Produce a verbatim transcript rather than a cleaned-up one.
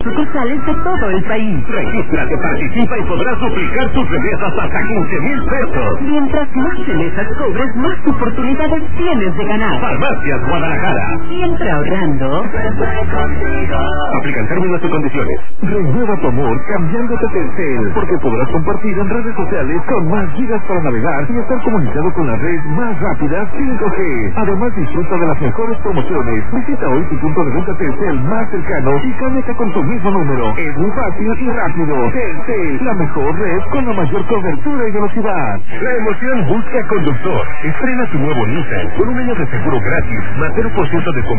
sucursales de todo el país. Regístrate, participa y podrás duplicar tus remesas hasta quince mil pesos. Mientras más remesas cobres, más oportunidades tienes de ganar. Farmacias Guadalajara. Siempre ahorrando. Aplican términos y condiciones. Renueva tu amor cambiándote a Telcel, porque podrás compartir en redes sociales con más gigas para navegar y estar comunicado con la red más rápida cinco G. Además, disfruta de las mejores promociones. Visita hoy tu punto de venta Telcel más cercano y cámbiate con tu mismo número. Es muy fácil y rápido. Telcel, la mejor red con la mayor cobertura y velocidad. La emoción busca conductor. Estrena tu nuevo Nissan con un año de seguro gratis, más cero por ciento de comisión